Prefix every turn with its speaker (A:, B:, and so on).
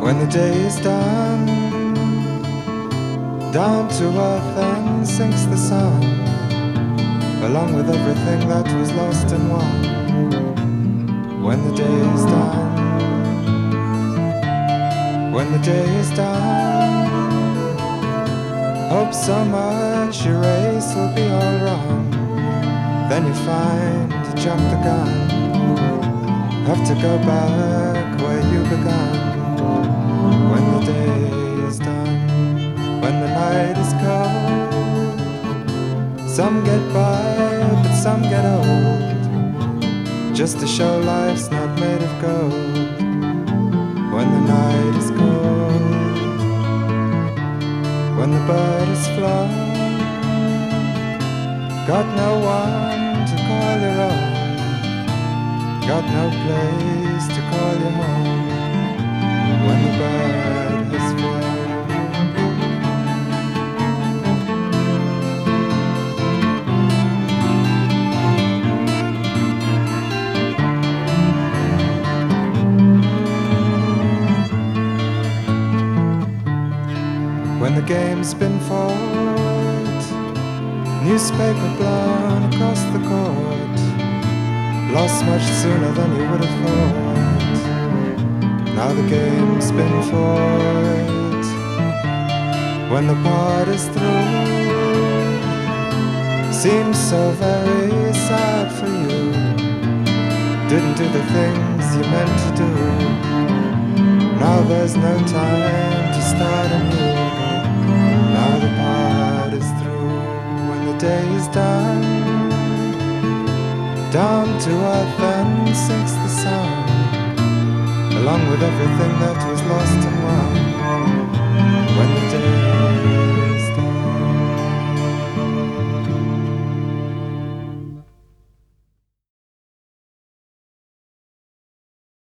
A: When the day is done, down to earth and sinks the sun, along with everything that was lost and won. When the day is done, when the day is done, hope so much your race will be all wrong. Then you find you jumped the gun, have to go back where you began. When the day is done, when the night is cold, some get by but some get old, just to show life's not made of gold. When the night is cold, when the bird is flown, got no one to call your own, got no place to call your home. When the bird has flown, when the game's been fought, newspaper blown across the court, lost much sooner than you would have thought. Now the game's been fought. When the part is through, seems so very sad for you. Didn't do the things you meant to do. Now there's no time to start anew. Now the part is through. When the day is done, down to earth and sinks the sun, along with everything that was lost and won. When the day